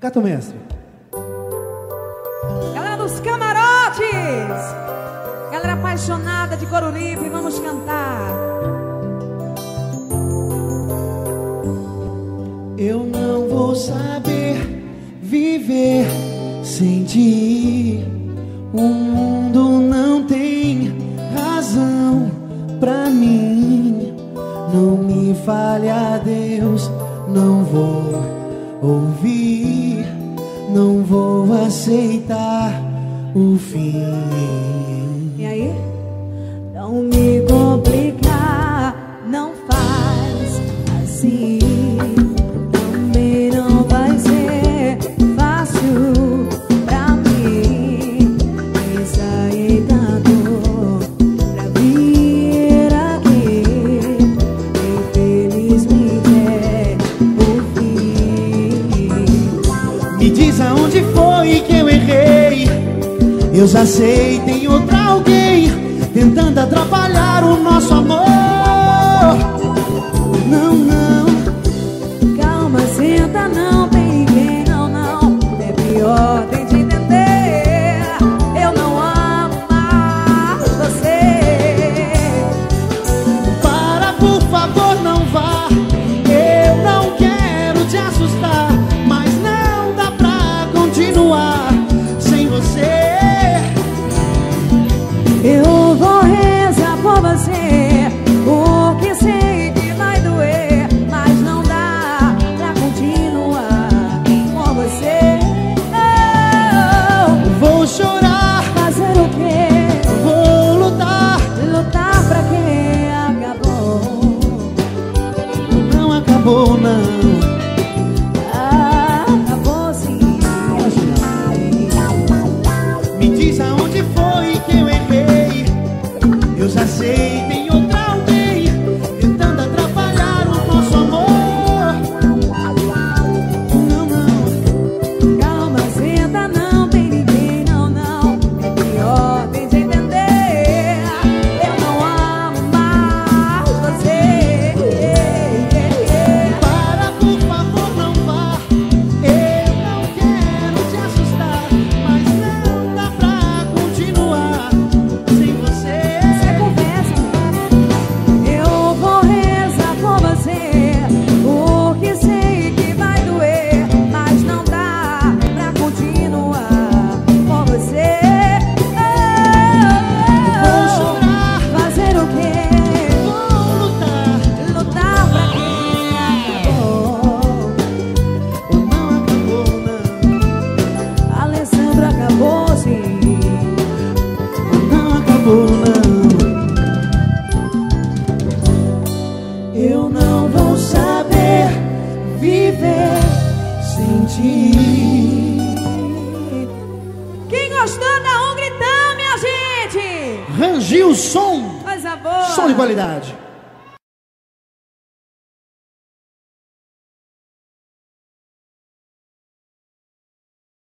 Cata, mestre. Galera dos camarotes, galera apaixonada de Coruripe, vamos cantar. Eu não vou saber viver sem ti. O mundo não tem razão pra mim. Não me fale adeus, não vou ouvir, não vou aceitar o fim. E aí? Não me complicar, não faz assim. Também não vai ser fácil pra mim. Ensaiei tanto pra vir aqui. Infelizmente é o fim. Me diz aonde foi que eu errei. Eu já sei, tem outra alguém tentando atrapalhar o nosso amor. Não, não. Calma, senta, não tem ninguém, não, não. É pior, tente entender. Eu não amo mais você. Para, por favor, não vá. Eu não quero te assustar, mas não dá pra continuar sem você. Eu vou rezar por você, porque sei que vai doer, mas não dá pra continuar com você. Oh, Vou chorar, fazer o quê? vou lutar. Lutar pra quem acabou. Não acabou, não. Acabou sim. Me diz aonde foi que eu errei. Eu já sei, tem outra alguém tentando atrapalhar o nosso amor. Não, não. Calma, senta, não tem ninguém, não, não. É pior, tente entender. Eu não amo mais você. Para, por favor, não vá. Eu não quero te assustar, mas não dá pra continuar sem você. Você conversa, eu vou rezar por você, porque sei que vai doer, mas não dá pra continuar com você. Vou chorar, Fazer o quê? vou lutar. Lutar pra quem acabou. Não acabou, não. Alessandro acabou sim. Não acabou, não. Eu não vou saber viver sem ti. Quem gostou da um gritão, minha gente? Rangiu o som. Coisa boa. Som de qualidade.